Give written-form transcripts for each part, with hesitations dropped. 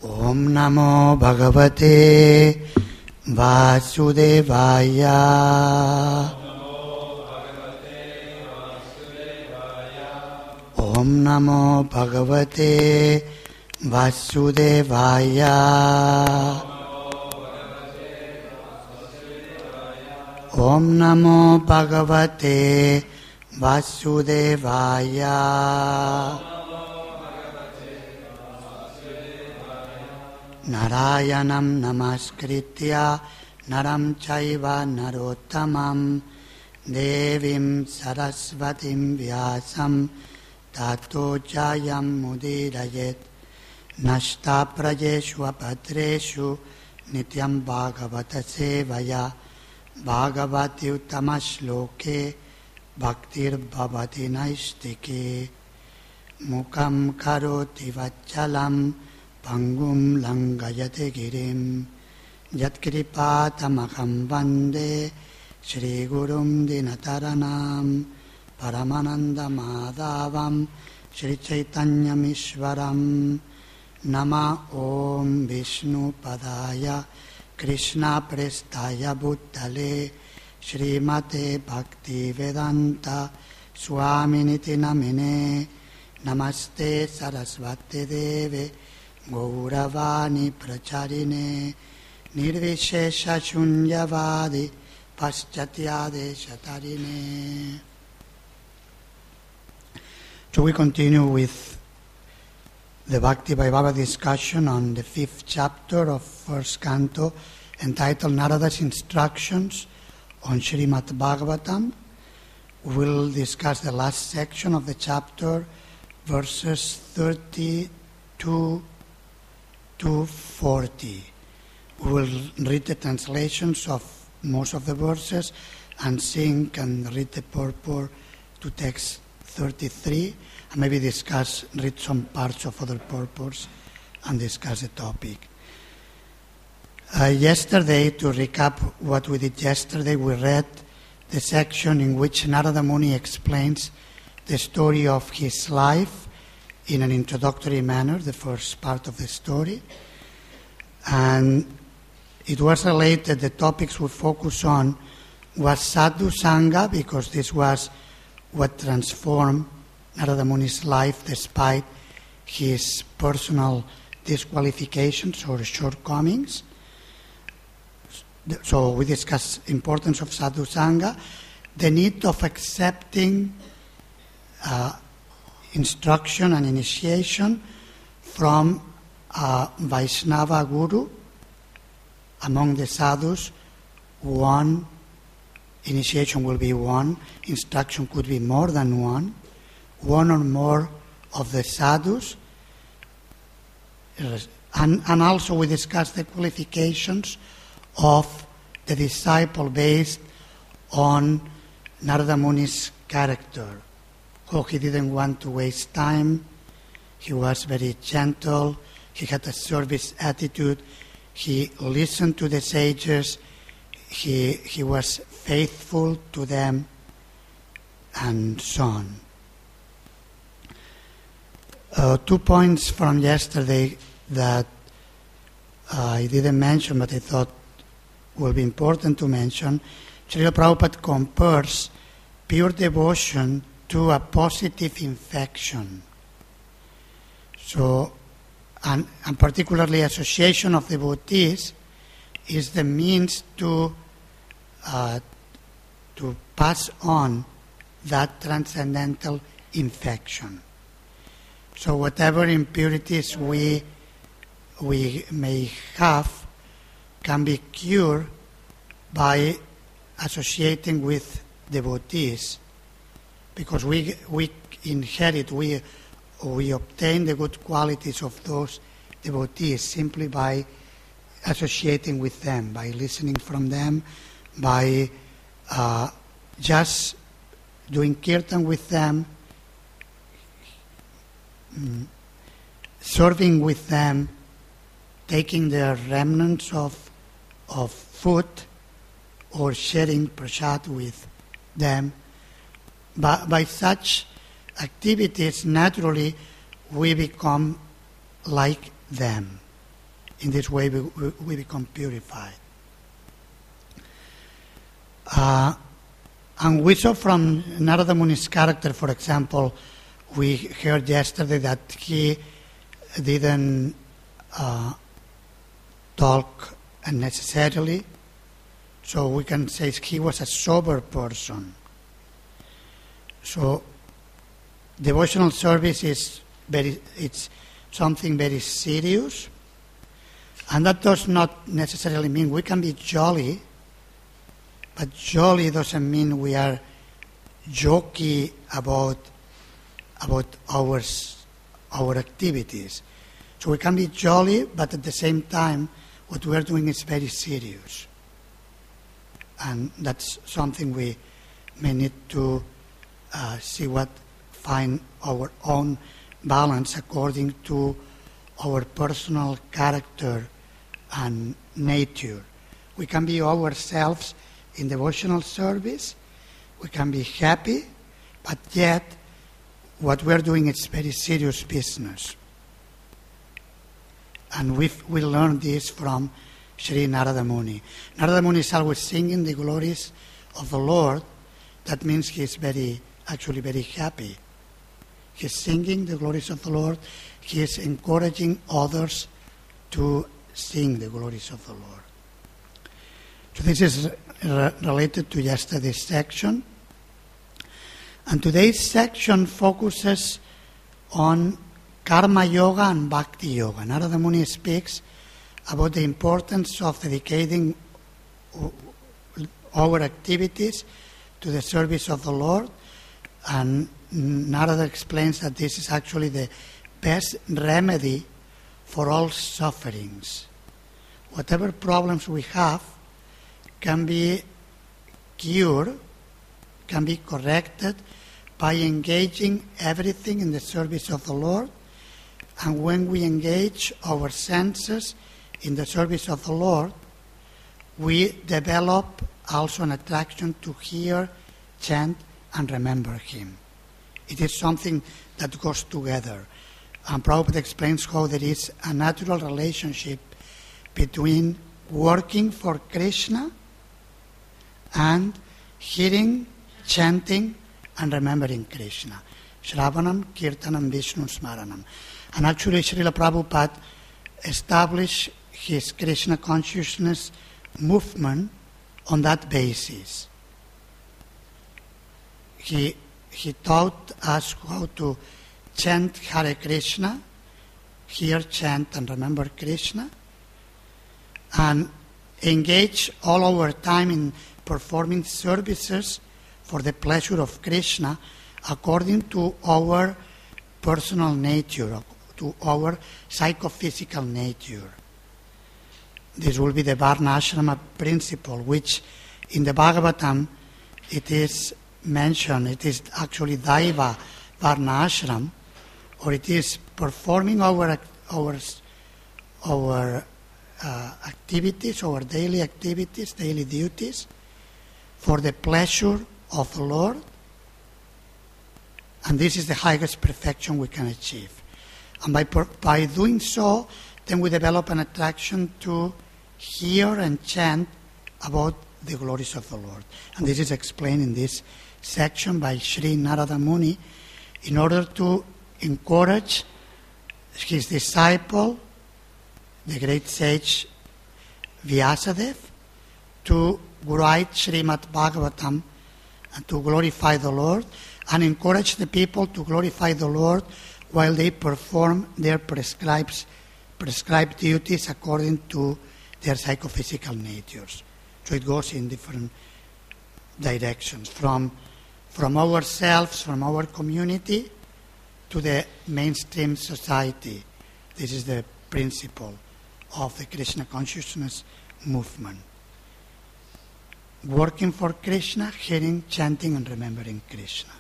Om Namo Bhagavate Vasudevaya. Om Namo Bhagavate Vasudevaya. Om Namo Bhagavate Vasudevaya. Narayanam namaskritya naram chaiva narottamam devim sarasvatim vyasam tato jayam mudirayet nashta prajeshu apatreshu nityam bhagavata sevaya bhagavati uttamaśloke bhaktir bhavati naistike mukam karoti vachalam Pangum langayate girim yatkripatamaham vande Shri Gurum Dinataranam Paramananda Madhavam Shri Chaitanyamishwaram Nama Om Vishnu Padaya Krishna Prestaya Bhuttale Shri Mate Bhakti Vedanta Swaminiti Namine Namaste Sarasvati Deve Gauravani Pracharine Nirvishesha Shunyavadi Paschatyade Shatarine. So we continue with the Bhakti Vaibhava discussion on the 5th chapter of 1st canto entitled Narada's Instructions on Srimad Bhagavatam. We'll discuss the last section of the chapter, verses 32 to 40. We will read the translations of most of the verses and sing and read the purport to text 33 and maybe read some parts of other purports and discuss the topic. Yesterday, to recap what we did yesterday, we read the section in which Narada Muni explains the story of his life in an introductory manner, the first part of the story. And it was related, the topics we focus on was Sadhu Sangha, because this was what transformed Narada Muni's life despite his personal disqualifications or shortcomings. So we discussed the importance of Sadhu Sangha, the need of accepting instruction and initiation from a Vaishnava Guru. Among the sadhus, one initiation will be one, instruction could be more than one or more of the sadhus. And also we discussed the qualifications of the disciple based on Narada Muni's character. Oh, he didn't want to waste time. He was very gentle. He had a service attitude. He listened to the sages. He was faithful to them, and so on. 2 points from yesterday that I didn't mention, but I thought will be important to mention. Srila Prabhupada compares pure devotion to a positive infection. So, and particularly association of devotees is the means to pass on that transcendental infection. So whatever impurities we may have can be cured by associating with devotees, because we inherit, we obtain the good qualities of those devotees simply by associating with them, by listening from them, by just doing kirtan with them, serving with them, taking their remnants of food or sharing prasad with them. By such activities, naturally, we become like them. in this way we become purified. And we saw from Narada Muni's character, for example, we heard yesterday that he didn't talk unnecessarily, so we can say he was a sober person. So devotional service it's something very serious, and that does not necessarily mean we can be jolly, but jolly doesn't mean we are jokey about our activities. So we can be jolly, but at the same time, what we are doing is very serious. And that's something we may need to find our own balance according to our personal character and nature. We can be ourselves in devotional service, we can be happy, but yet what we're doing is very serious business. And we learned this from Sri Narada Muni. Narada Muni is always singing the glories of the Lord. That means he's actually very happy. He's singing the glories of the Lord. He is encouraging others to sing the glories of the Lord. So this is related to yesterday's section. And today's section focuses on Karma Yoga and Bhakti Yoga. Narada Muni speaks about the importance of dedicating our activities to the service of the Lord, and Narada explains that this is actually the best remedy for all sufferings. Whatever problems we have can be cured, can be corrected by engaging everything in the service of the Lord. And when we engage our senses in the service of the Lord, we develop also an attraction to hear, chant, and remember Him. It is something that goes together. And Prabhupada explains how there is a natural relationship between working for Krishna and hearing, chanting, and remembering Krishna. Shravanam, Kirtanam, Vishnu Smaranam. And actually Srila Prabhupada established his Krishna consciousness movement on that basis. He taught us how to chant Hare Krishna, hear, chant, and remember Krishna, and engage all our time in performing services for the pleasure of Krishna according to our personal nature, to our psychophysical nature. This will be the Varnashrama principle, which in the Bhagavatam it is mentioned. It is actually Daiva Varnashram, or it is performing our activities, our daily activities, daily duties, for the pleasure of the Lord. And this is the highest perfection we can achieve. And by doing so, then we develop an attraction to hear and chant about the glories of the Lord. And this is explained in this section by Sri Narada Muni in order to encourage his disciple, the great sage Vyasadeva, to write Srimad Bhagavatam and to glorify the Lord, and encourage the people to glorify the Lord while they perform their prescribed duties according to their psychophysical natures. So it goes in different directions, from ourselves, from our community, to the mainstream society. This is the principle of the Krishna consciousness movement. Working for Krishna, hearing, chanting, and remembering Krishna.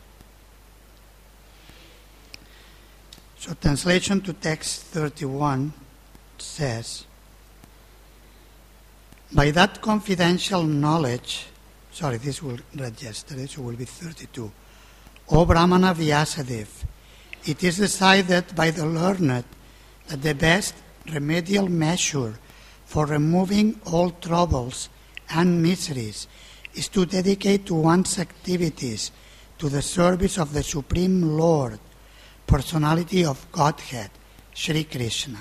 So translation to text 31 says, by that confidential knowledge, this will read yesterday, so it will be 32. O Brahmana Vyasadeva, it is decided by the learned that the best remedial measure for removing all troubles and miseries is to dedicate one's activities to the service of the Supreme Lord, Personality of Godhead, Sri Krishna.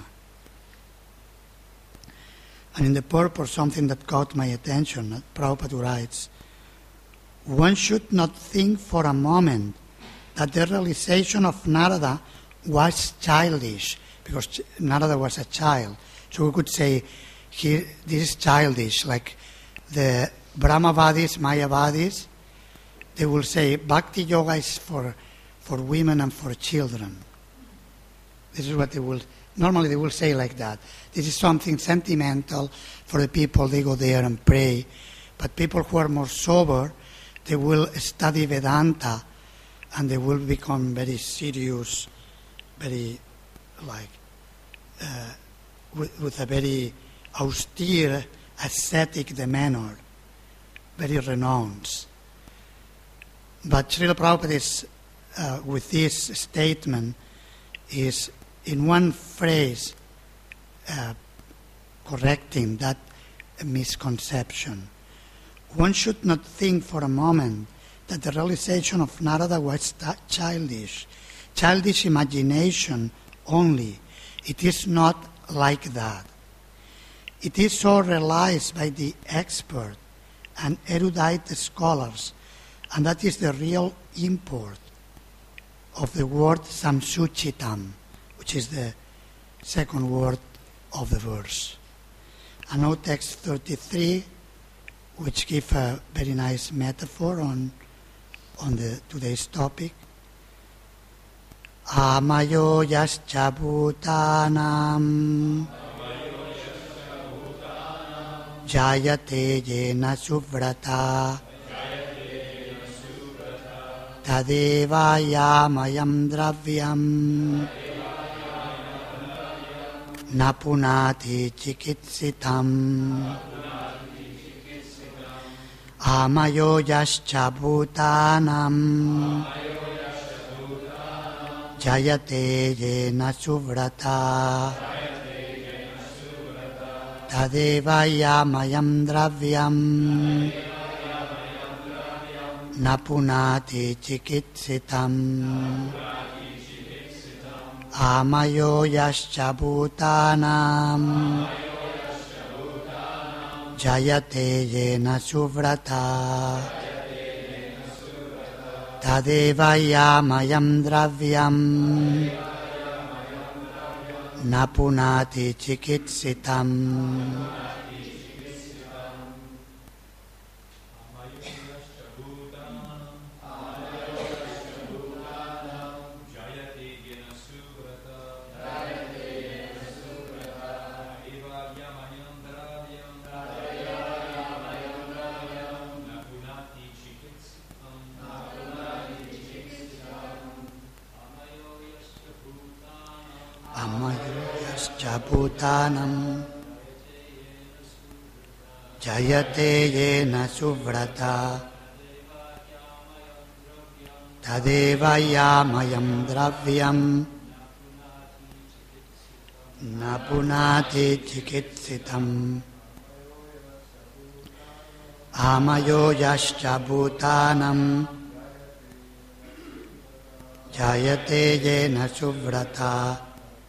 And in the purport, something that caught my attention, Prabhupada writes, one should not think for a moment that the realization of Narada was childish, because Narada was a child. So we could say, this is childish, like the Brahmavadis, Mayavadis, they will say Bhakti Yoga is for women and for children. This is what normally they will say like that. This is something sentimental for the people, they go there and pray. But people who are more sober, they will study Vedanta and they will become very serious, very with a very austere, ascetic demeanor, very renounced. But Srila Prabhupada is, with this statement, is in one phrase correcting that misconception. One should not think for a moment that the realization of Narada was childish imagination only. It is not like that. It is so realized by the expert and erudite scholars, and that is the real import of the word samsuchitam, which is the second word of the verse. And now text 33, which gives a very nice metaphor on today's topic. Amayo yascha bhutanam jayate yena suvrata tadeva yamayam dravyam napunati chikitsitam amayo yascha bhutanam jayate yena suvrata tadeva yamayam dravyam napunati chikitsitam amayo yascha bhutanam jayate yena suvrata tadeva yamayam dravyam napunati chikitsitam. Bhutanam jayate yena suvrata tadeva yamayam dravyam napunati chikitsitam amayo yascha bhutanam jayate yena suvrata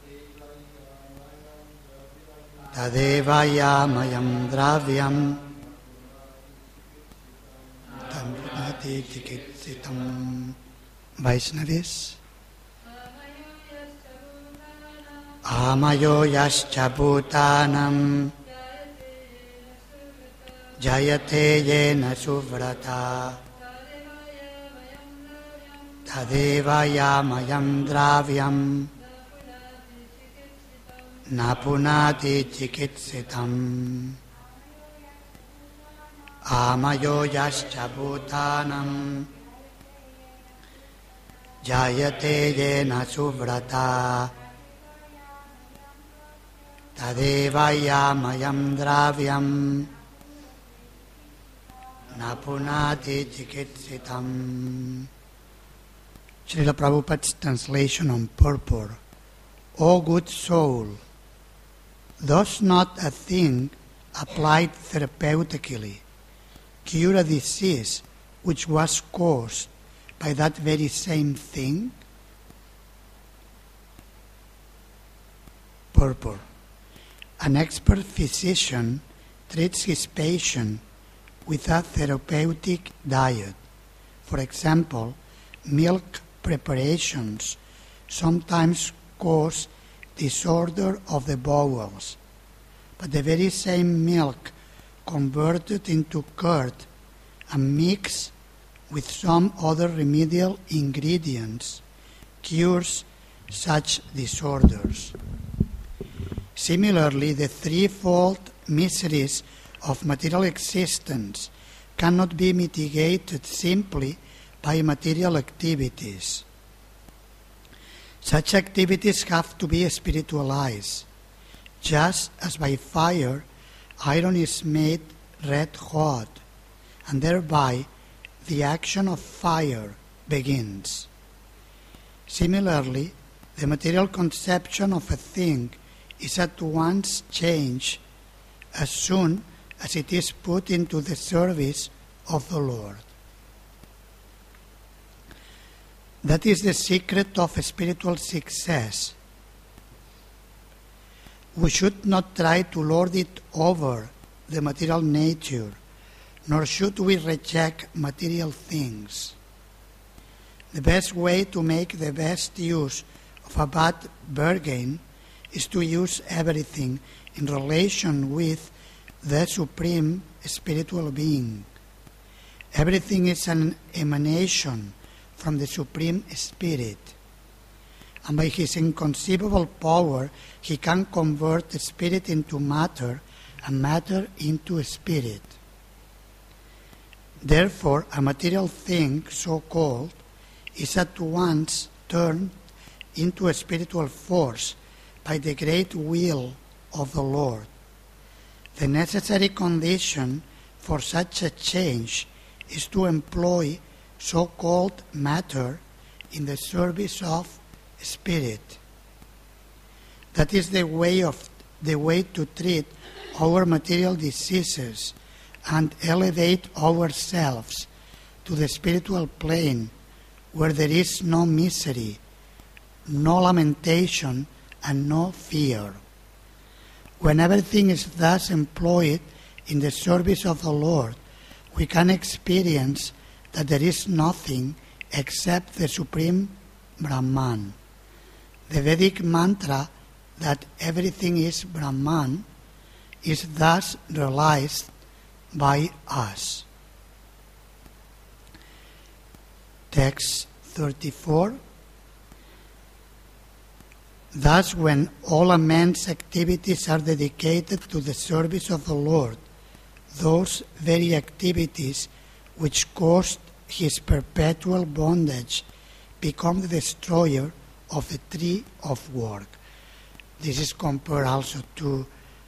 tadeva yamayam dravyam napunati chikitsitam. Vaishnavis. Amayo yascha bhutanam jayate yena suvrata tadeva yamayam dravyam napunati chikitsitam. Amayo yascha bhutanam jayate yena suvrata tadeva yamayam dravyam napunati chikitsitam. Srila Prabhupada's translation on purport. O good soul, Does not a thing applied therapeutically cure a disease which was caused by that very same thing? Purport. An expert physician treats his patient with a therapeutic diet. For example, milk preparations sometimes cause disorder of the bowels, but the very same milk converted into curd and mixed with some other remedial ingredients cures such disorders. Similarly, the threefold miseries of material existence cannot be mitigated simply by material activities. Such activities have to be spiritualized. Just as by fire, iron is made red hot, and thereby the action of fire begins. Similarly, the material conception of a thing is at once changed as soon as it is put into the service of the Lord. That is the secret of spiritual success. We should not try to lord it over the material nature, nor should we reject material things. The best way to make the best use of a bad bargain is to use everything in relation with the Supreme Spiritual Being. Everything is an emanation from the Supreme Spirit, and by His inconceivable power, He can convert the spirit into matter and matter into spirit. Therefore, a material thing, so-called, is at once turned into a spiritual force by the great will of the Lord. The necessary condition for such a change is to employ so-called matter in the service of spirit. That is the way to treat our material diseases and elevate ourselves to the spiritual plane where there is no misery, no lamentation, and no fear. When everything is thus employed in the service of the Lord, we can experience that there is nothing except the Supreme Brahman. The Vedic mantra that everything is Brahman is thus realized by us. Text 34. Thus, when all a man's activities are dedicated to the service of the Lord, those very activities which caused his perpetual bondage become the destroyer of the tree of work. This is compared also to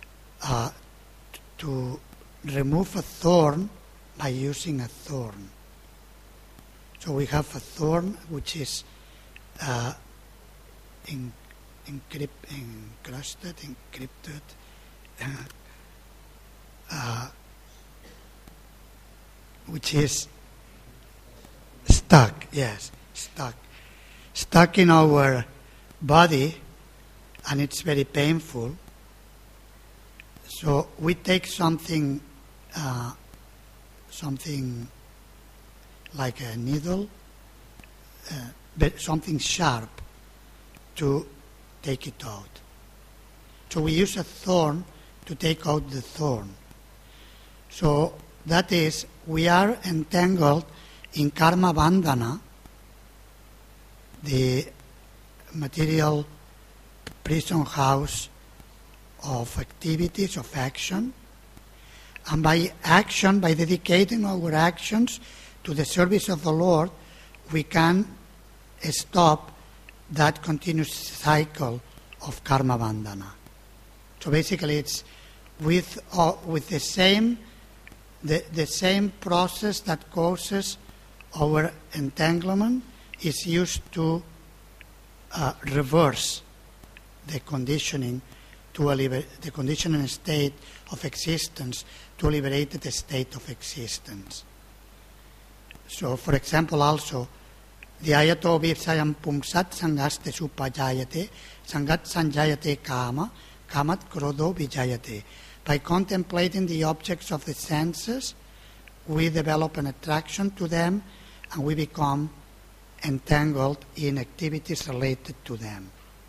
remove a thorn by using a thorn. So we have a thorn which is encrypted, which is stuck in our body, and it's very painful. So we take something like a needle, something sharp to take it out. So we use a thorn to take out the thorn. So that is, we are entangled in karma bandhana, the material prison house of activities, of action. And by action, by dedicating our actions to the service of the Lord, we can stop that continuous cycle of karma bandhana. So basically, it's with the same process that causes our entanglement is used to reverse the conditioning the conditioned state of existence to a liberated state of existence. So, for example, also, Dhyayato vipsayam pumsat sangaste supajayate, sangat sanjayate kama, kamat krodho vijayate. By contemplating the objects of the senses, we develop an attraction to them and we become entangled in activities related to them.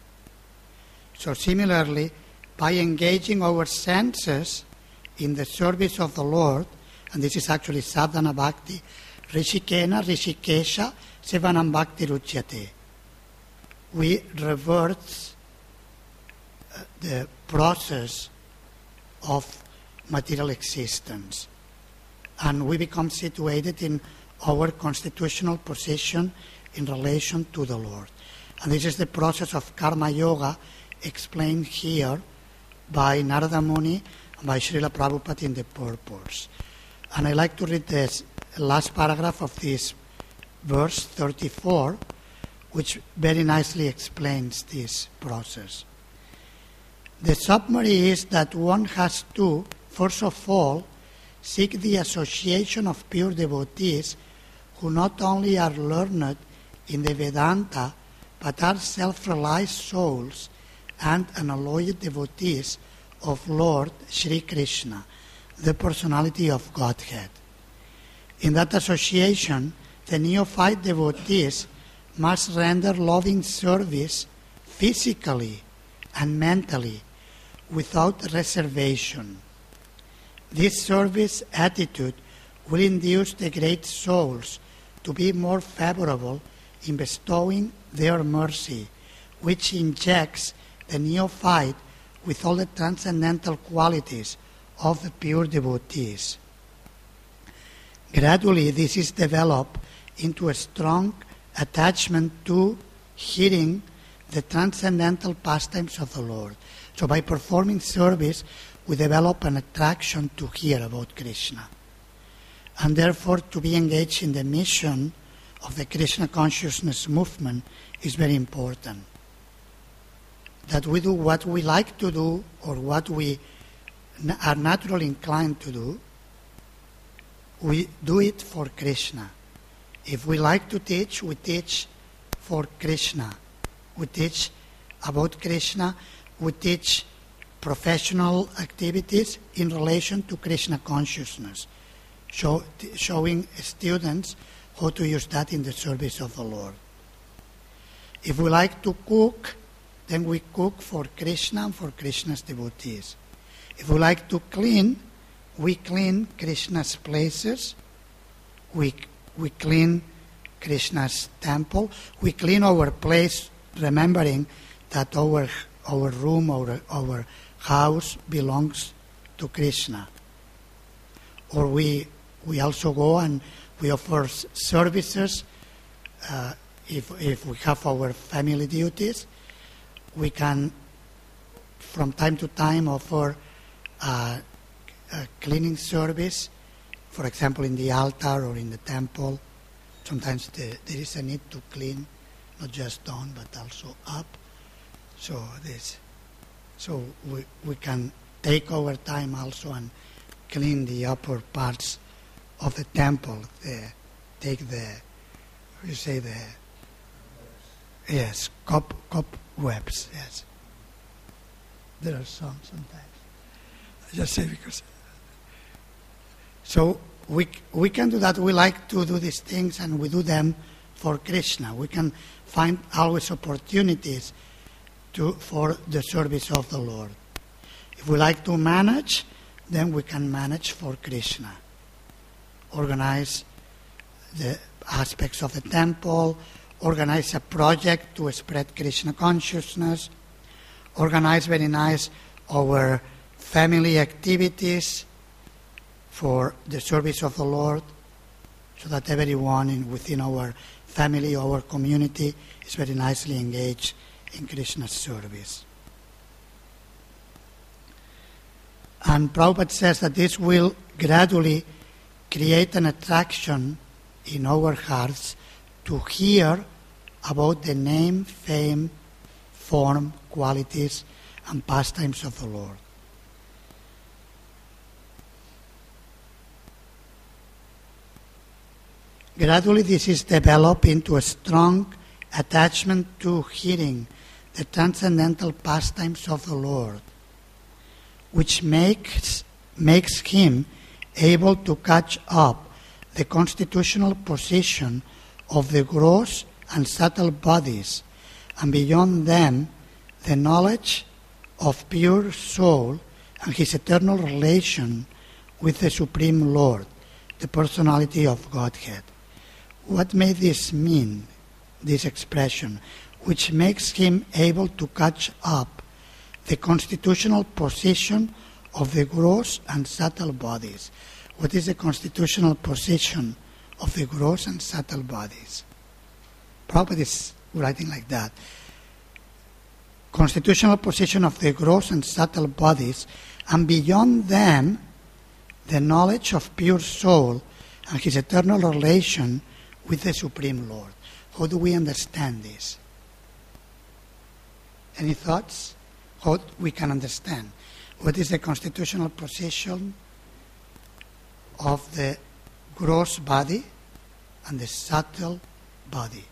So similarly, by engaging our senses in the service of the Lord, and this is actually sadhana bhakti, rishikena rishikesha sevanam bhakti ruchyate. We reverse the process of material existence, and we become situated in our constitutional position in relation to the Lord. And this is the process of karma yoga explained here by Narada Muni and by Srila Prabhupada in the purpose. And I like to read this last paragraph of this verse 34, which very nicely explains this process. The summary is that one has to, first of all, seek the association of pure devotees who not only are learned in the Vedanta, but are self-realized souls and unalloyed devotees of Lord Sri Krishna, the personality of Godhead. In that association, the neophyte devotees must render loving service physically and mentally without reservation. This service attitude will induce the great souls to be more favorable in bestowing their mercy, which injects the neophyte with all the transcendental qualities of the pure devotees. Gradually, this is developed into a strong attachment to hearing the transcendental pastimes of the Lord. So by performing service, we develop an attraction to hear about Krishna. And therefore, to be engaged in the mission of the Krishna consciousness movement is very important. That we do what we like to do or what we are naturally inclined to do, we do it for Krishna. If we like to teach, we teach for Krishna. We teach about Krishna, we teach professional activities in relation to Krishna consciousness, showing students how to use that in the service of the Lord. If we like to cook, then we cook for Krishna and for Krishna's devotees. If we like to clean, we clean Krishna's places, we clean Krishna's temple, we clean our place, remembering that our room, our house belongs to Krishna. Or we also go and we offer services. If we have our family duties, we can from time to time offer a cleaning service, for example in the altar or in the temple. Sometimes there is a need to clean, not just down but also up. So we can take our time also and clean the upper parts of the temple. Cobwebs. Yes, there are some sometimes. I just say because. So we can do that. We like to do these things, and we do them for Krishna. We can find always opportunities for the service of the Lord. If we like to manage, then we can manage for Krishna. Organize the aspects of the temple, organize a project to spread Krishna consciousness, organize very nice our family activities for the service of the Lord, so that everyone within our family, our community, is very nicely engaged in Krishna's service. And Prabhupada says that this will gradually create an attraction in our hearts to hear about the name, fame, form, qualities, and pastimes of the Lord. Gradually this is developed into a strong attachment to hearing the transcendental pastimes of the Lord, which makes him able to catch up the constitutional position of the gross and subtle bodies, and beyond them the knowledge of pure soul and his eternal relation with the Supreme Lord, the personality of Godhead. What may this mean, this expression, which makes him able to catch up the constitutional position of the gross and subtle bodies? What is the constitutional position of the gross and subtle bodies? Prabhupada is writing like that. Constitutional position of the gross and subtle bodies, and beyond them, the knowledge of pure soul and his eternal relation with the Supreme Lord. How do we understand this? Any thoughts? How we can understand? What is the constitutional position of the gross body and the subtle body?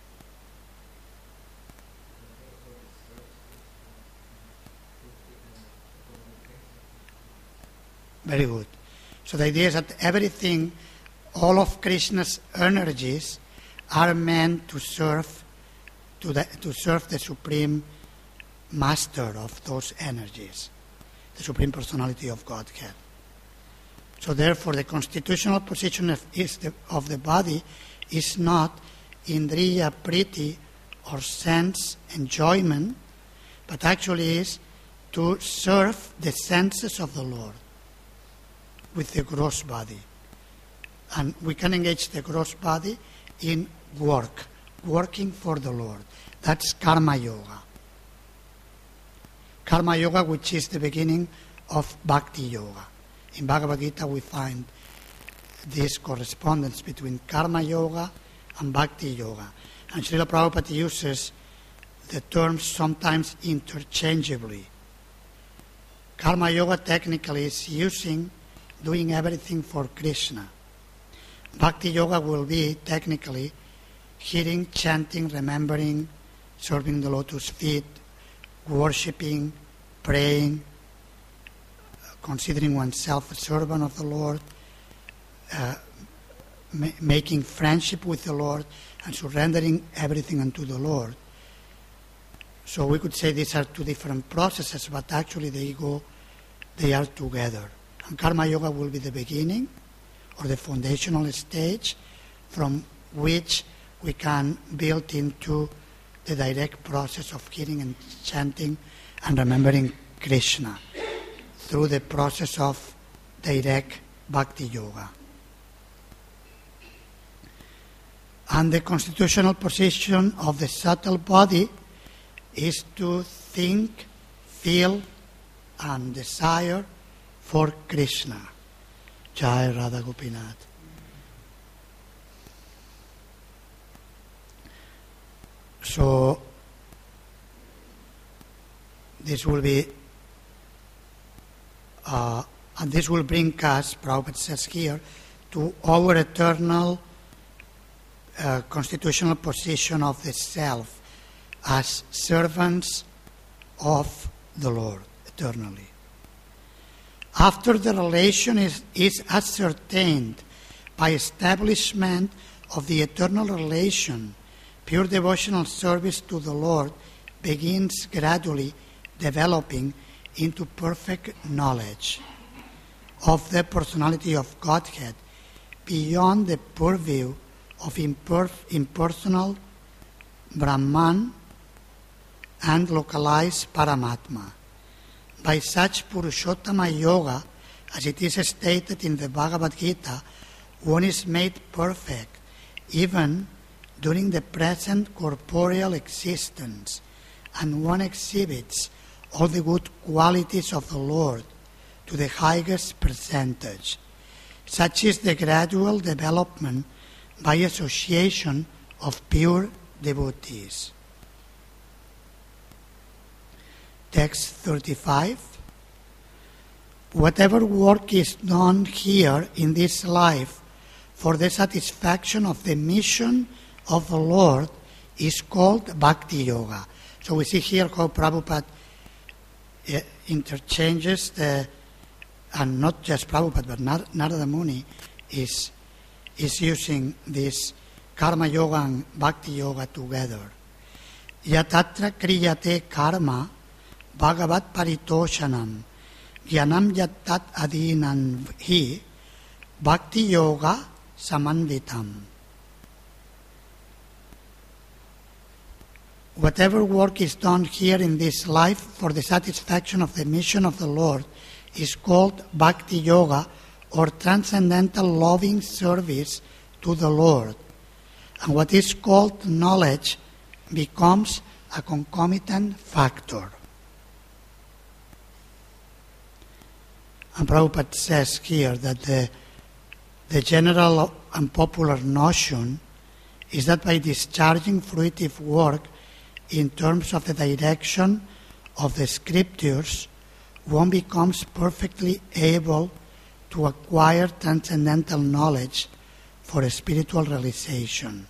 Very good. So the idea is that everything, all of Krishna's energies are meant to serve the Supreme Master of those energies, the Supreme Personality of Godhead. So therefore the constitutional position of the body is not indriya priti or sense enjoyment, but actually is to serve the senses of the Lord with the gross body. And we can engage the gross body in working for the Lord. That's Karma Yoga. Karma Yoga, which is the beginning of Bhakti Yoga. In Bhagavad Gita we find this correspondence between Karma Yoga and Bhakti Yoga. And Srila Prabhupada uses the terms sometimes interchangeably. Karma Yoga technically is doing everything for Krishna. Bhakti Yoga will be technically hearing, chanting, remembering, serving the lotus feet, worshipping, praying, considering oneself a servant of the Lord, making friendship with the Lord, and surrendering everything unto the Lord. So we could say these are two different processes, but actually they are together. And Karma Yoga will be the beginning or the foundational stage from which we can build into the direct process of hearing and chanting and remembering Krishna through the process of direct Bhakti Yoga. And the constitutional position of the subtle body is to think, feel, and desire for Krishna. Jai Radha Gopinath. So this will be, and this will bring us, Prabhupada says here, to our eternal constitutional position of the self as servants of the Lord eternally. After the relation is ascertained by establishment of the eternal relation, pure devotional service to the Lord begins gradually developing into perfect knowledge of the personality of Godhead beyond the purview of impersonal Brahman and localized Paramatma. By such Purushottama Yoga, as it is stated in the Bhagavad Gita, one is made perfect even during the present corporeal existence, and one exhibits all the good qualities of the Lord to the highest percentage. Such is the gradual development by association of pure devotees. Text 35. Whatever work is done here in this life for the satisfaction of the mission of the Lord is called Bhakti Yoga. So we see here how Prabhupada interchanges and not just Prabhupada, but Narada Muni is using this Karma Yoga and Bhakti Yoga together. Yatatra kriyate karma bhagavat paritoshanam jnanam yattat adinam hi Bhakti Yoga samanvitam. Whatever work is done here in this life for the satisfaction of the mission of the Lord is called Bhakti Yoga, or transcendental loving service to the Lord. And what is called knowledge becomes a concomitant factor. And Prabhupada says here that the general and popular notion is that by discharging fruitive work in terms of the direction of the scriptures, one becomes perfectly able to acquire transcendental knowledge for a spiritual realization.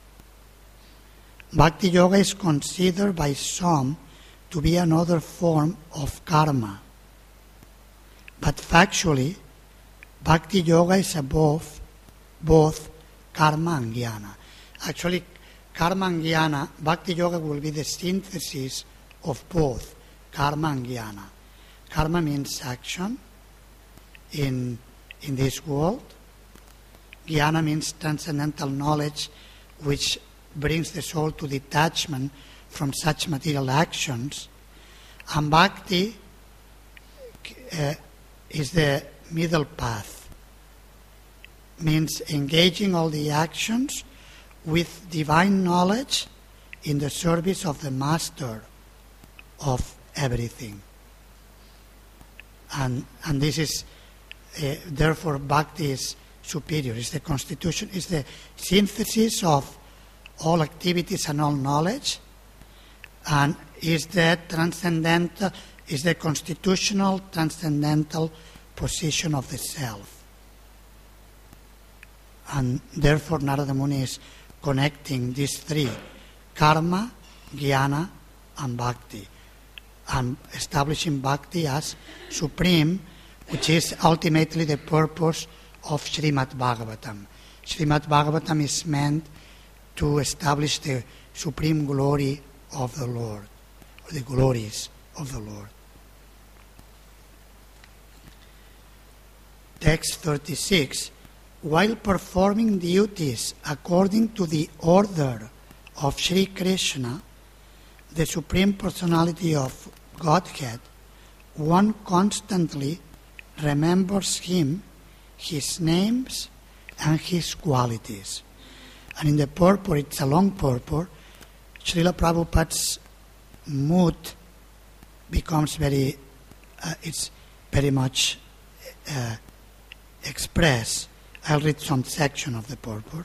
Bhakti Yoga is considered by some to be another form of karma. But factually, Bhakti Yoga is above both karma and jnana. Actually, karma and jnana, Bhakti Yoga will be the synthesis of both karma and jnana. Karma means action in this world. Jnana means transcendental knowledge, which brings the soul to detachment from such material actions. And Bhakti is the middle path, means engaging all the actions with divine knowledge in the service of the master of everything. And this is, therefore, Bhakti is superior. It's the constitution, it's the synthesis of all activities and all knowledge, and is the transcendental, is the constitutional transcendental position of the self. And therefore Narada Muni is connecting these three, karma, jnana and bhakti, and establishing bhakti as supreme, which is ultimately the purpose of Srimad Bhagavatam. Srimad Bhagavatam is meant to establish the supreme glory of the Lord, or the glories of the Lord. Text 36. While performing duties according to the order of Sri Krishna, the Supreme Personality of Godhead, one constantly remembers Him, His names, and His qualities. And in the purport, it's a long purport, Srila Prabhupada's mood becomes very much expressed. I'll read some section of the purport.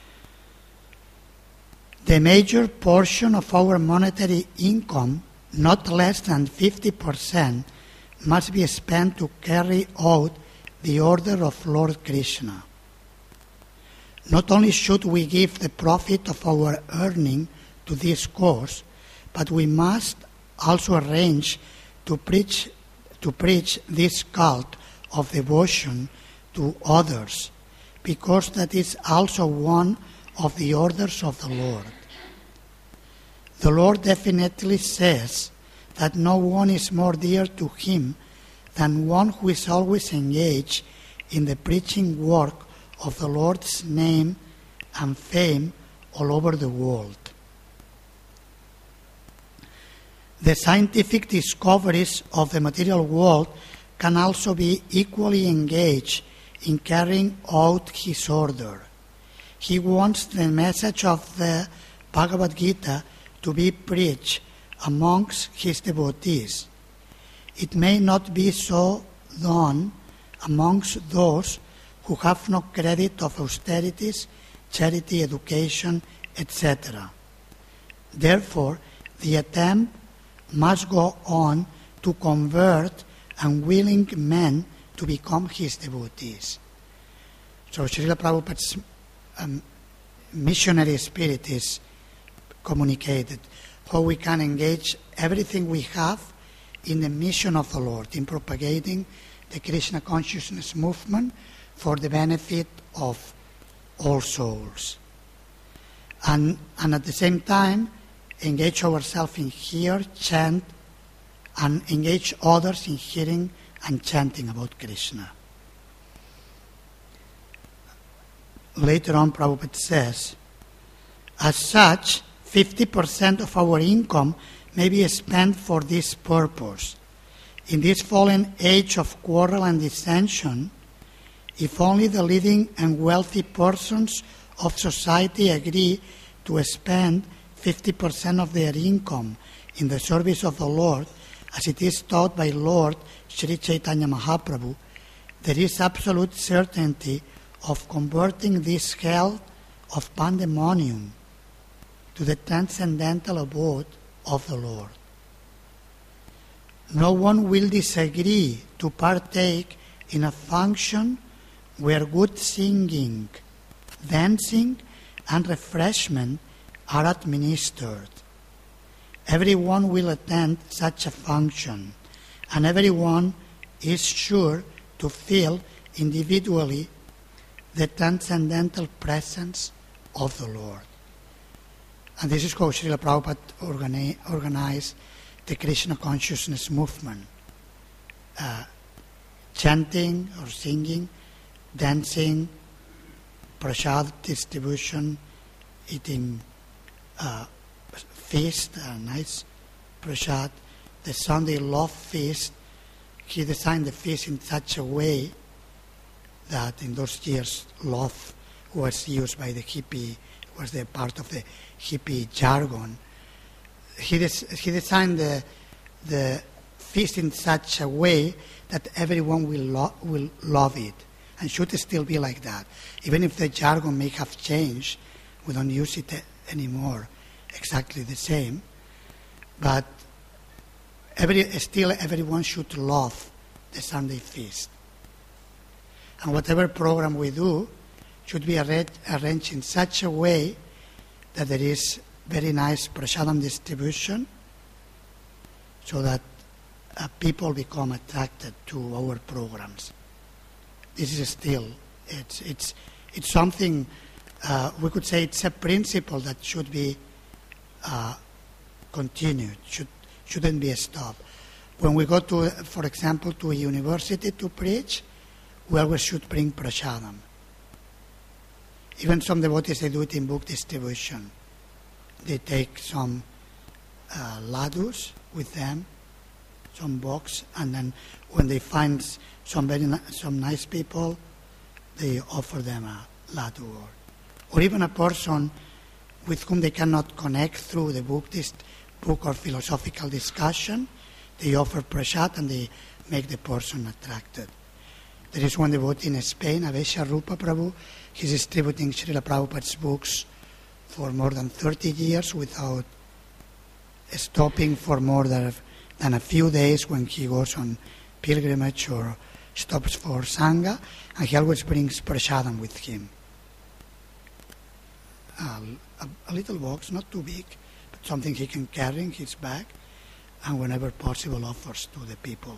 The major portion of our monetary income, not less than 50%, must be spent to carry out the order of Lord Krishna. Not only should we give the profit of our earning to this cause, but we must also arrange to preach this cult of devotion to others, because that is also one of the orders of the Lord. The Lord definitely says that no one is more dear to Him than one who is always engaged in the preaching work of the Lord's name and fame all over the world. The scientific discoveries of the material world can also be equally engaged in carrying out His order. He wants the message of the Bhagavad Gita to be preached amongst His devotees. It may not be so done amongst those who have no credit of austerities, charity, education, etc. Therefore, the attempt must go on to convert unwilling men to become his devotees. So Srila Prabhupada's missionary spirit is communicated, how we can engage everything we have in the mission of the Lord, in propagating the Krishna consciousness movement for the benefit of all souls. And at the same time, engage ourselves in hear, chant, and engage others in hearing and chanting about Krishna. Later on, Prabhupada says, as such, 50% of our income may be spent for this purpose. In this fallen age of quarrel and dissension, if only the leading and wealthy persons of society agree to spend 50% of their income in the service of the Lord, as it is taught by Lord Sri Chaitanya Mahaprabhu, there is absolute certainty of converting this hell of pandemonium to the transcendental abode of the Lord. No one will disagree to partake in a function where good singing, dancing, and refreshment are administered. Everyone will attend such a function, and everyone is sure to feel individually the transcendental presence of the Lord. And this is how Srila Prabhupada organized the Krishna consciousness movement. Chanting or singing, dancing, prasad distribution, eating feast, a nice prasad. The Sunday love feast, he designed the feast in such a way that in those years love was used by the hippie, was the part of the hippie jargon. He designed the feast in such a way that everyone will love it, and should still be like that. Even if the jargon may have changed, we don't use it anymore exactly the same, but everyone should love the Sunday feast. And whatever program we do should be arranged in such a way that there is very nice prasadam distribution, so that people become attracted to our programs. This is still, it's something, we could say it's a principle that should be continued, shouldn't be stopped. When we go to, for example, to a university to preach, we always should bring prasadam. Even some devotees, they do it in book distribution. They take some ladus with them, some box, and then when they find some nice people, they offer them a ladu, or even a person with whom they cannot connect through the book or philosophical discussion. They offer prasad and they make the person attracted. There is one devotee in Spain, Avesha Rupa Prabhu. He's distributing Srila Prabhupada's books for more than 30 years without stopping for more than a few days when he goes on pilgrimage or stops for Sangha, and he always brings prasadam with him. A little box, not too big, but something he can carry in his bag, and whenever possible offers to the people.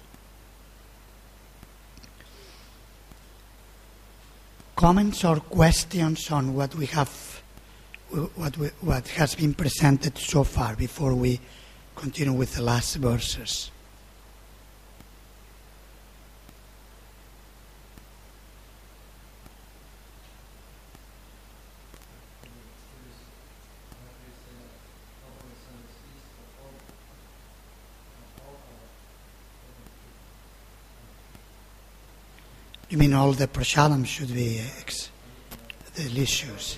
Comments or questions on what we have, what has been presented so far before we continue with the last verses? You mean all the prasadam should be delicious?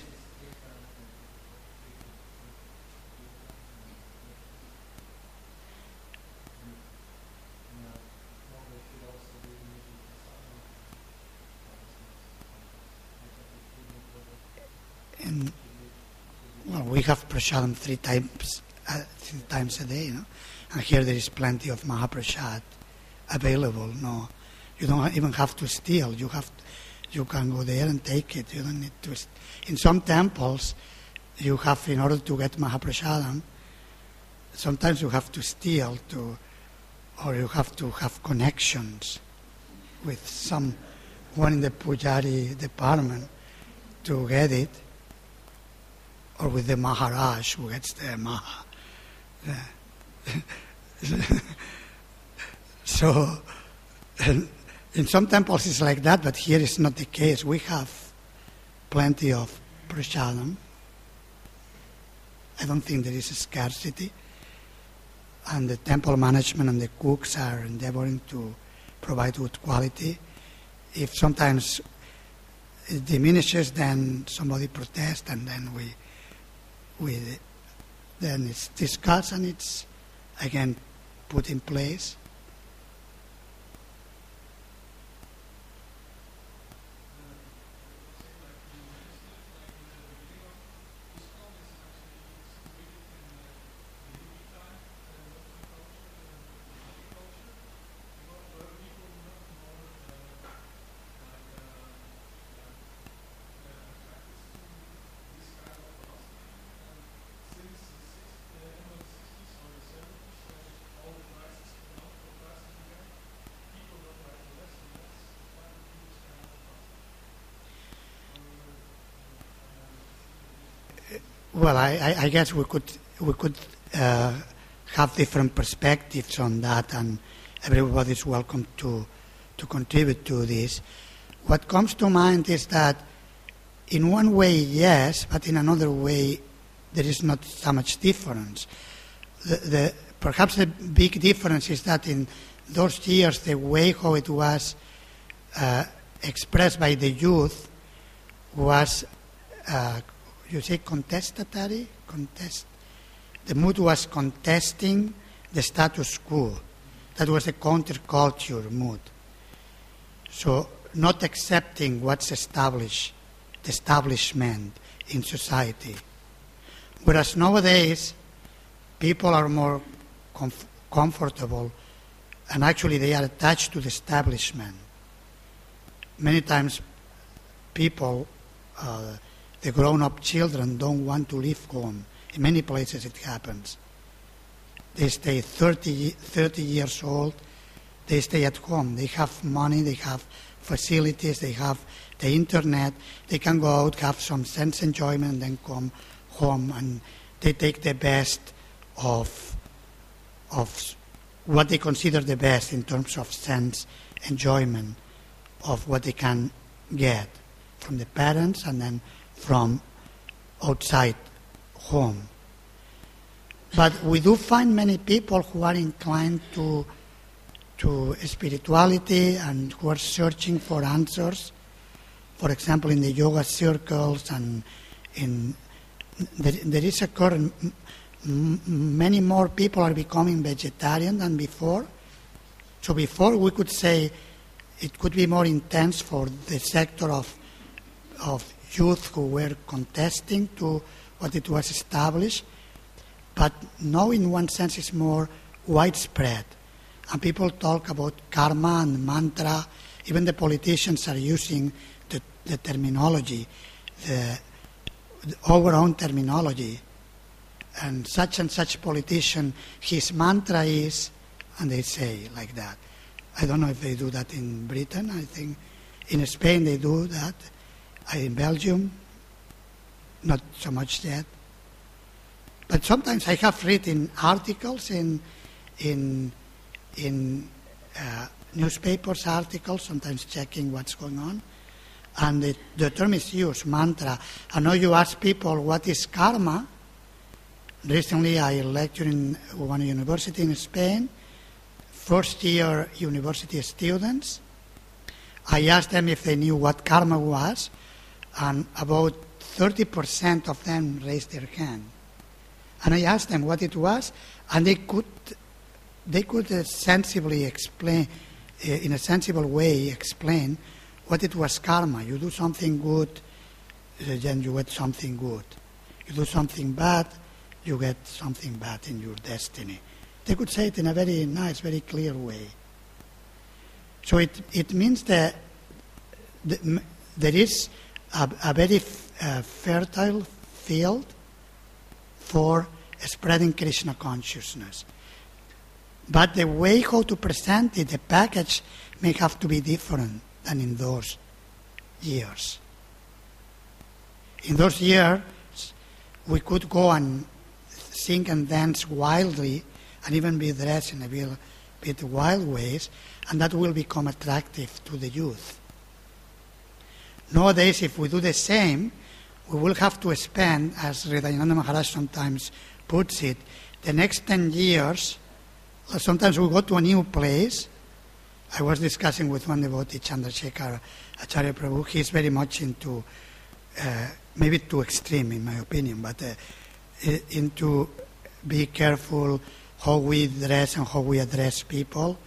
And well, we have prasadam three times a day, you know? And here there is plenty of Mahaprasad available. No, you don't even have to steal. You can go there and take it. You don't need to. In some temples, you have, in order to get Mahaprasadam, sometimes you have to steal or you have to have connections with someone in the Pujari department to get it, or with the Maharaj who gets the Maha. So, in some temples it's like that, but here it's not the case. We have plenty of prasadam. I don't think there is a scarcity. And the temple management and the cooks are endeavoring to provide good quality. If sometimes it diminishes, then somebody protests, and then then it's discussed and it's again put in place. Well, I guess we could have different perspectives on that, and everybody is welcome to contribute to this. What comes to mind is that in one way, yes, but in another way, there is not so much difference. Perhaps the big difference is that in those years, the way how it was expressed by the youth was you say contestatory? The mood was contesting the status quo. That was a counterculture mood. So not accepting what's established, the establishment in society. Whereas nowadays, people are more comfortable, and actually they are attached to the establishment. Many times people, the grown-up children don't want to leave home. In many places it happens. They stay 30 years old, they stay at home. They have money, they have facilities, they have the internet, they can go out, have some sense enjoyment, and then come home, and they take the best of what they consider the best in terms of sense enjoyment of what they can get from the parents and then from outside home. But we do find many people who are inclined to spirituality and who are searching for answers. For example, in the yoga circles, and there is a current. Many more people are becoming vegetarian than before. So before we could say it could be more intense for the sector of youth who were contesting to what it was established, but now in one sense it's more widespread. And people talk about karma and mantra. Even the politicians are using the terminology, our own terminology. And such politician, his mantra is, and they say like that. I don't know if they do that in Britain. I think in Spain they do that. In Belgium, not so much yet. But sometimes I have written articles in newspapers, articles, sometimes checking what's going on. And the term is used, mantra. I know you ask people, what is karma? Recently I lectured in one university in Spain, first-year university students. I asked them if they knew what karma was, and about 30% of them raised their hand. And I asked them what it was, and they could sensibly explain, in a sensible way, explain what it was karma. You do something good, then you get something good. You do something bad, you get something bad in your destiny. they could say it in a very nice, very clear way. So it means that there is a very fertile field for spreading Krishna consciousness. But the way how to present it, the package, may have to be different than in those years. In those years, we could go and sing and dance wildly and even be dressed in a bit wild ways, and that will become attractive to the youth. Nowadays, if we do the same, we will have to spend, as Hridayananda Maharaj sometimes puts it, the next 10 years. Sometimes we go to a new place. I was discussing with one devotee, Chandrasekhar Acharya Prabhu. He's very much into, maybe too extreme in my opinion, but into be careful how we dress and how we address people.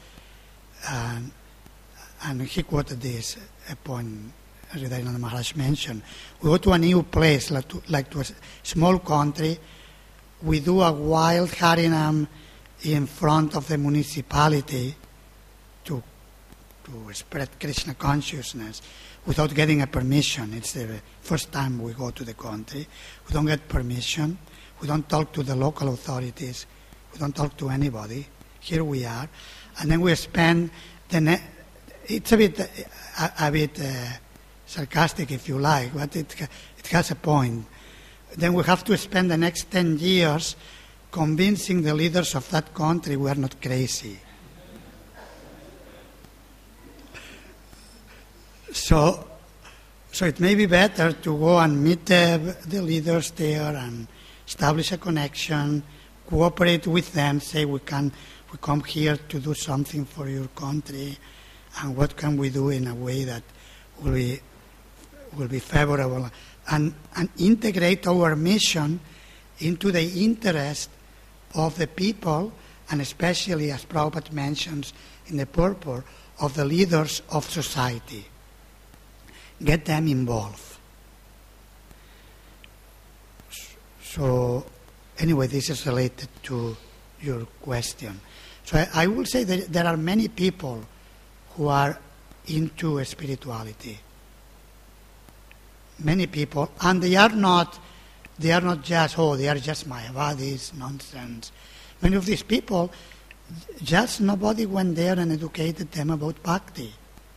And he quoted this point Hridayananda Maharaj mentioned. We go to a new place, like to a small country. We do a wild Harinam in front of the municipality to spread Krishna consciousness without getting a permission. It's the first time we go to the country. We don't get permission. We don't talk to the local authorities. We don't talk to anybody. Here we are. And then we spend it's a bit sarcastic if you like, but it has a point. Then we have to spend the next 10 years convincing the leaders of that country we are not crazy. So it may be better to go and meet the leaders there and establish a connection, cooperate with them, say we come here to do something for your country, and what can we do in a way that will be favorable, and integrate our mission into the interest of the people, and especially, as Prabhupada mentions in the purport, of the leaders of society. Get them involved. So, anyway, this is related to your question. So I will say that there are many people who are into spirituality. Many people, and they are not just, they are just Mayavadis, nonsense. Many of these people, just nobody went there and educated them about bhakti.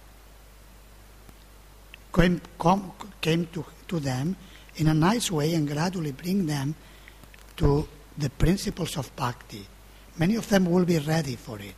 Came to them in a nice way and gradually bring them to the principles of bhakti. Many of them will be ready for it.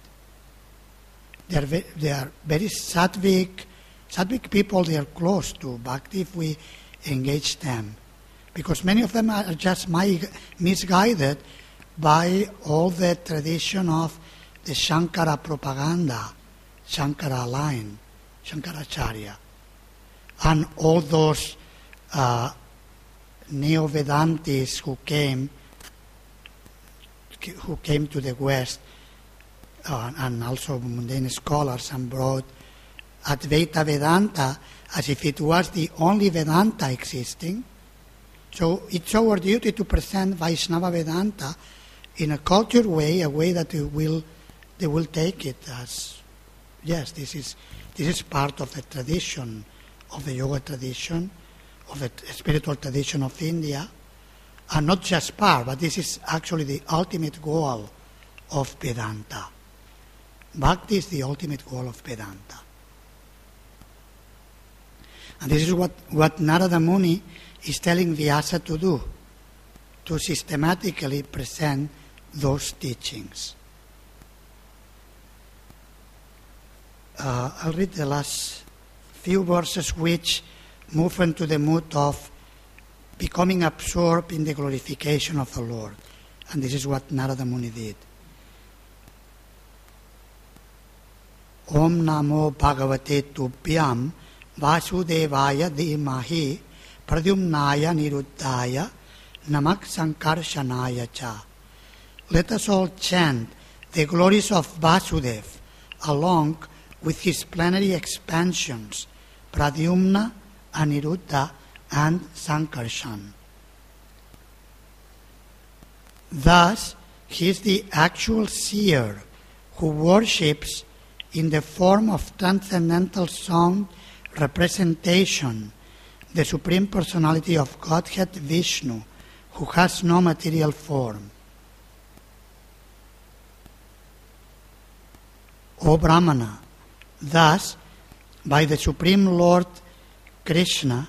They are very sattvic people. They are close to bhakti if we engage them. Because many of them are just misguided by all the tradition of the Shankara propaganda, Shankara line, Shankaracharya. And all those Neo-Vedantis who came to the West, and also mundane scholars, and brought Advaita Vedanta as if it was the only Vedanta existing. So it's our duty to present Vaishnava Vedanta in a cultured way, a way that they will take it as, yes, this is part of the tradition, of the yoga tradition, of the spiritual tradition of India, and not just part, but this is actually the ultimate goal of Vedanta. Bhakti is the ultimate goal of Vedanta. And this is what Narada Muni is telling Vyasa to do, to systematically present those teachings. I'll read the last few verses which move into the mood of becoming absorbed in the glorification of the Lord. And this is what Narada Muni did. Om Namo Bhagavate Tubhyam Vasudevaya Dhimahi Pradyumnaya Niruddhaya Namak Sankarshanaya Cha. Let us all chant the glories of Vasudev along with his plenary expansions, Pradyumna, Aniruddha, and Sankarshan. Thus, he is the actual seer who worships in the form of transcendental sound representation the Supreme Personality of Godhead Vishnu, who has no material form. O Brahmana, thus, by the Supreme Lord Krishna,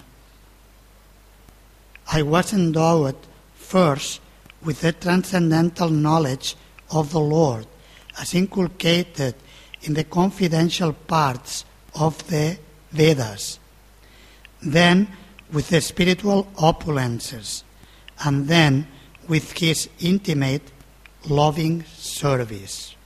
I was endowed first with the transcendental knowledge of the Lord, as inculcated in the confidential parts of the Vedas, then with the spiritual opulences, and then with his intimate, loving service.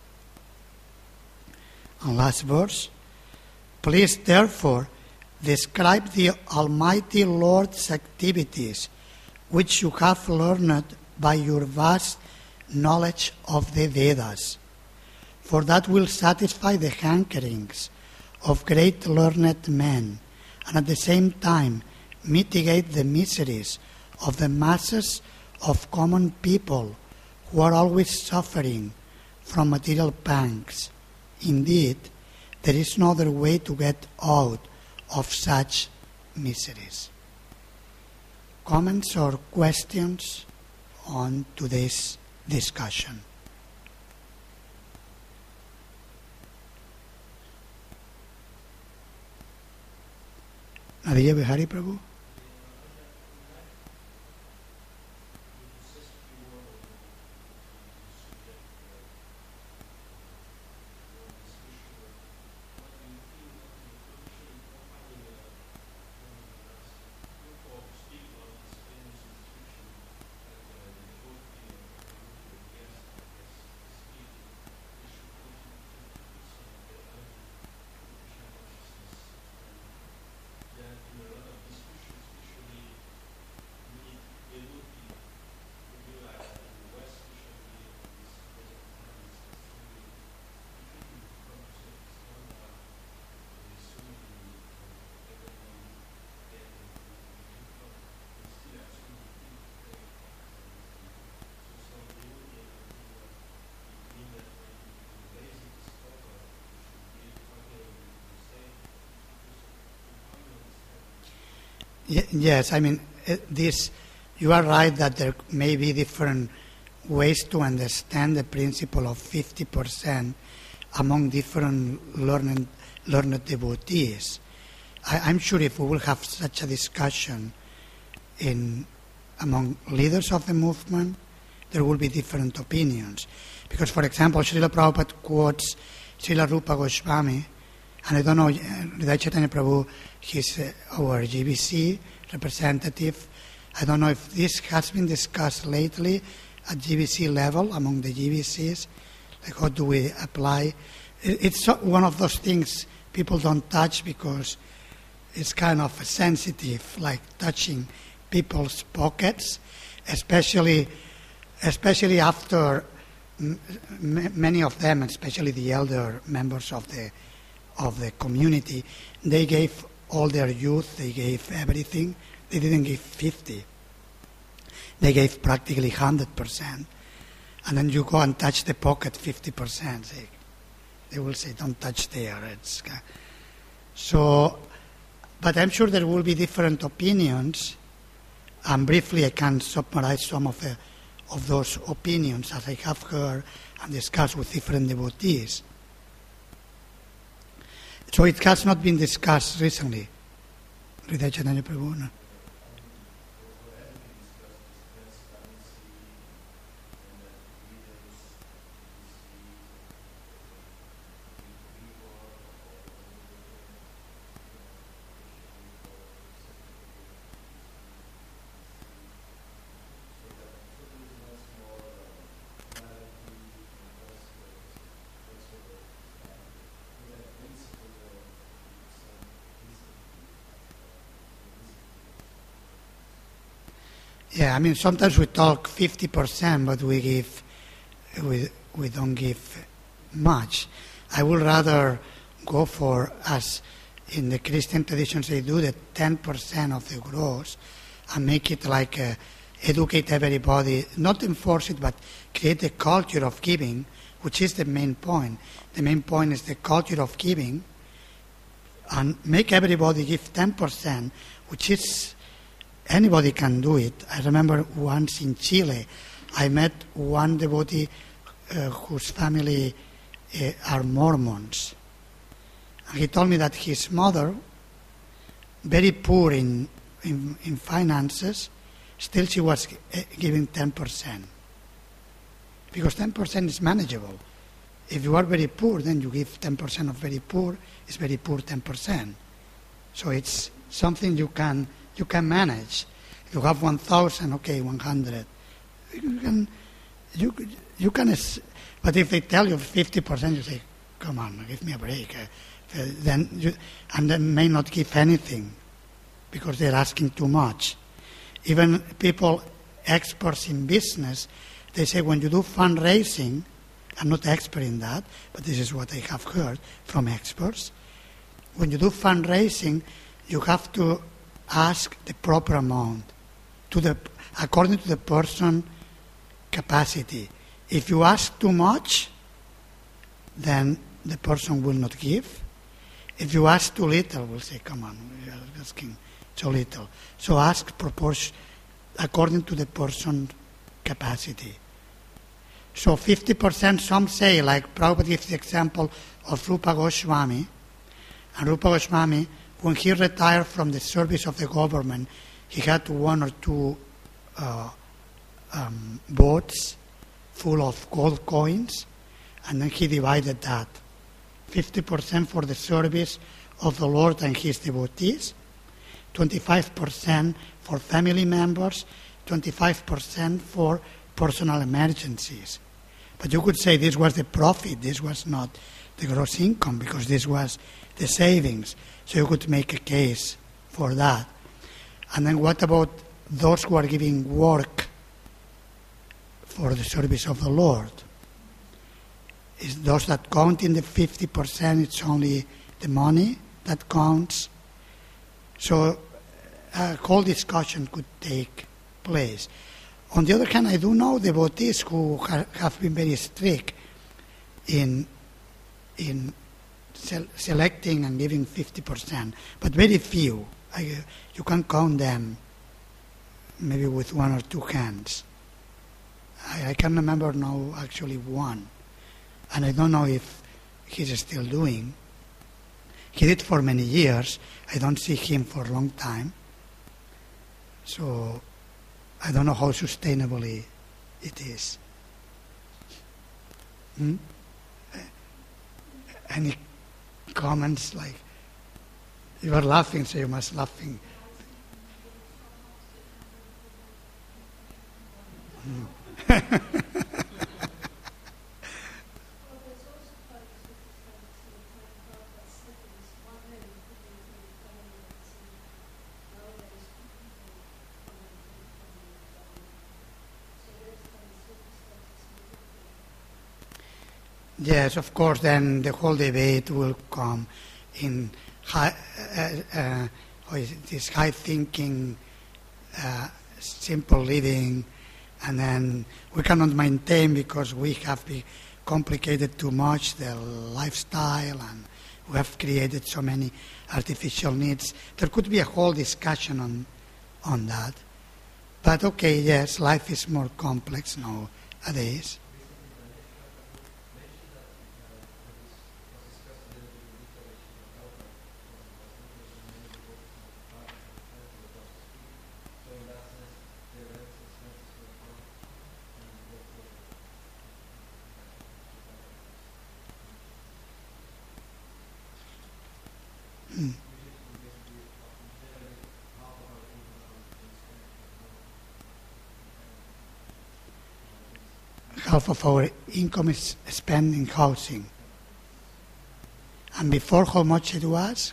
And last verse, please therefore describe the Almighty Lord's activities, which you have learned by your vast knowledge of the Vedas, for that will satisfy the hankerings of great learned men, and at the same time mitigate the miseries of the masses of common people who are always suffering from material pangs. Indeed, there is no other way to get out of such miseries. Comments or questions on today's discussion? Nadia Bihari Prabhu? Yes, I mean, you are right that there may be different ways to understand the principle of 50% among different learned devotees. I'm sure if we will have such a discussion among leaders of the movement, there will be different opinions. Because, for example, Srila Prabhupada quotes Srila Rupa Goswami, and I don't know, Hridaya Chaitanya Prabhu, he's our GBC representative. I don't know if this has been discussed lately at GBC level, among the GBCs, like how do we apply. It's one of those things people don't touch because it's kind of sensitive, like touching people's pockets, especially after many of them, especially the elder members of the community, they gave all their youth, they gave everything. They didn't give 50. They gave practically 100%. And then you go and touch the pocket 50%. They will say, don't touch there. But I'm sure there will be different opinions. And briefly I can summarize some of those opinions as I have heard and discussed with different devotees. So it has not been discussed recently. Hridaya Chaitanya Prabhu. No? Yeah, I mean, sometimes we talk 50%, but we don't give much. I would rather go for, as in the Christian traditions they do, the 10% of the gross and make it like a educate everybody, not enforce it, but create a culture of giving, which is the main point. The main point is the culture of giving, and make everybody give 10%, which is, anybody can do it. I remember once in Chile, I met one devotee whose family are Mormons. And he told me that his mother, very poor in finances, still she was giving 10%. Because 10% is manageable. If you are very poor, then you give 10% of very poor, it's very poor 10%. So it's something you can manage. You have 1,000, okay, 100. You can, but if they tell you 50%, you say, come on, give me a break. Then may not give anything because they're asking too much. Even people, experts in business, they say when you do fundraising, I'm not expert in that, but this is what I have heard from experts. When you do fundraising, you have to ask the proper amount according to the person capacity. If you ask too much, then the person will not give. If you ask too little, we'll say, come on, you're asking too little. So ask proportion according to the person's capacity. So 50%, some say, like Prabhupada gives the example of Rupa Goswami. And Rupa Goswami, when he retired from the service of the government, he had 1 or 2 boats full of gold coins, and then he divided that. 50% for the service of the Lord and his devotees, 25% for family members, 25% for personal emergencies. But you could say this was the profit, this was not the gross income, because this was the savings. So you could make a case for that. And then what about those who are giving work for the service of the Lord? Is those that count in the 50%, it's only the money that counts? So a whole discussion could take place. On the other hand, I do know devotees who have been very strict in selecting and giving 50%, but very few. You can count them maybe with 1 or 2 hands. I can remember now actually one, and I don't know if he's still doing. He did for many years. I don't see him for a long time. So I don't know how sustainably it is. Any comments? Like, you are laughing, so you must laughing. Yes, of course, then the whole debate will come in this high thinking, simple living, and then we cannot maintain because we have complicated too much the lifestyle, and we have created so many artificial needs. There could be a whole discussion on that. But okay, yes, life is more complex nowadays. Half of our income is spent in housing. And before, how much it was?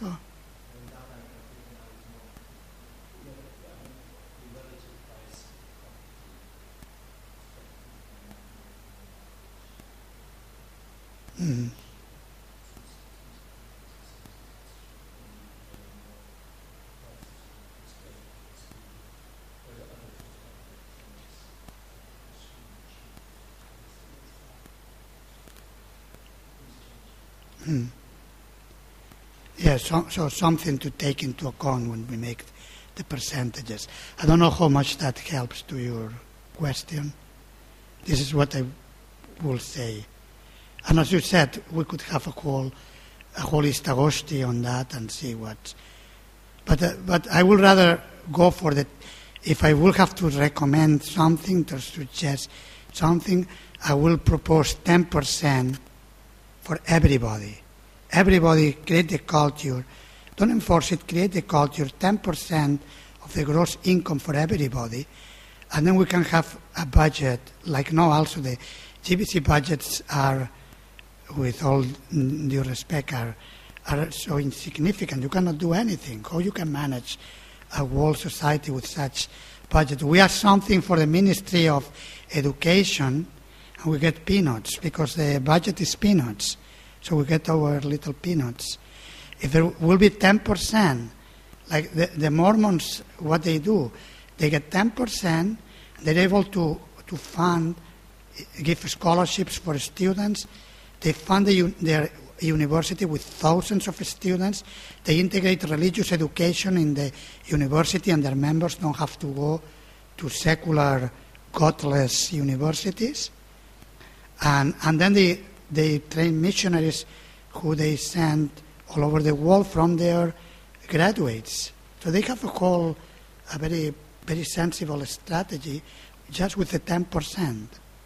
Yeah, so something to take into account when we make the percentages. I don't know how much that helps to your question. This is what I will say. And as you said, we could have a whole Istagosti on that and see what. But I would rather go for the. If I will have to recommend something, to suggest something, I will propose 10% for everybody. Everybody create the culture. Don't enforce it, create the culture, 10% of the gross income for everybody. And then we can have a budget, like now also the GBC budgets are, with all due respect, are so insignificant. You cannot do anything. How you can manage a whole society with such budget? We have something for the Ministry of Education, and we get peanuts, because the budget is peanuts. So we get our little peanuts. If there will be 10%, like the Mormons, what they do, they get 10%, they're able to fund, give scholarships for students, they fund their university with thousands of students, they integrate religious education in the university, and their members don't have to go to secular, godless universities. And then they train missionaries who they send all over the world from their graduates. So they have a very, very sensible strategy just with the 10%.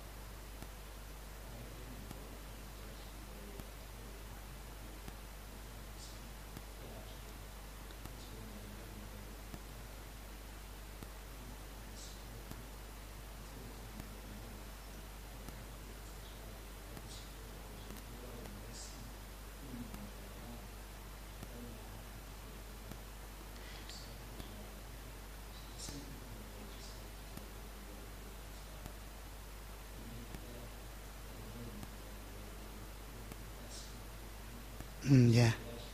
Yeah.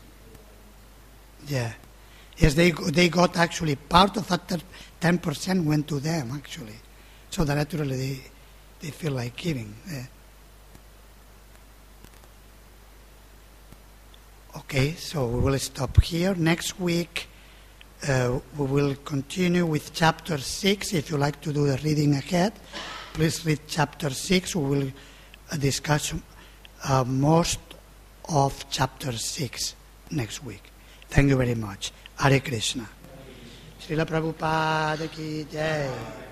Yes, they got actually part of that 10% went to them actually, so that naturally they feel like giving. Okay, so we will stop here. Next week we will continue with chapter 6. If you like to do the reading ahead, please read chapter 6. We will discuss most of chapter 6 next week. Thank you very much. Hare Krishna. Srila Prabhupada ki jai.